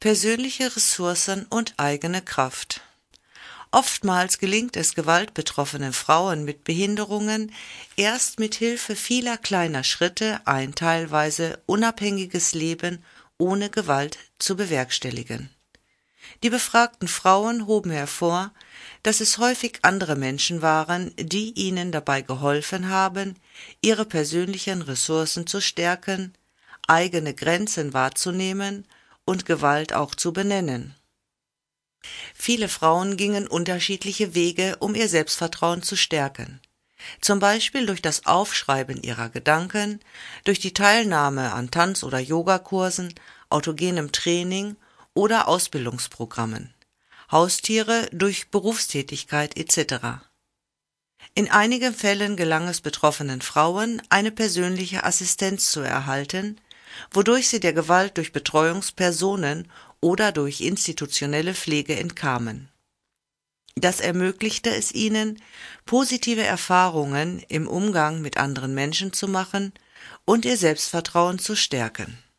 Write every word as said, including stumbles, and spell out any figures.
Persönliche Ressourcen und eigene Kraft. Oftmals gelingt es gewaltbetroffenen Frauen mit Behinderungen erst mit Hilfe vieler kleiner Schritte, ein teilweise unabhängiges Leben ohne Gewalt zu bewerkstelligen. Die befragten Frauen hoben hervor, dass es häufig andere Menschen waren, die ihnen dabei geholfen haben, ihre persönlichen Ressourcen zu stärken, eigene Grenzen wahrzunehmen und Gewalt auch zu benennen. Viele Frauen gingen unterschiedliche Wege, um ihr Selbstvertrauen zu stärken. Zum Beispiel durch das Aufschreiben ihrer Gedanken, durch die Teilnahme an Tanz- oder Yogakursen, autogenem Training oder Ausbildungsprogrammen, Haustiere durch Berufstätigkeit et cetera. In einigen Fällen gelang es betroffenen Frauen, eine persönliche Assistenz zu erhalten, wodurch sie der Gewalt durch Betreuungspersonen oder durch institutionelle Pflege entkamen. Das ermöglichte es ihnen, positive Erfahrungen im Umgang mit anderen Menschen zu machen und ihr Selbstvertrauen zu stärken.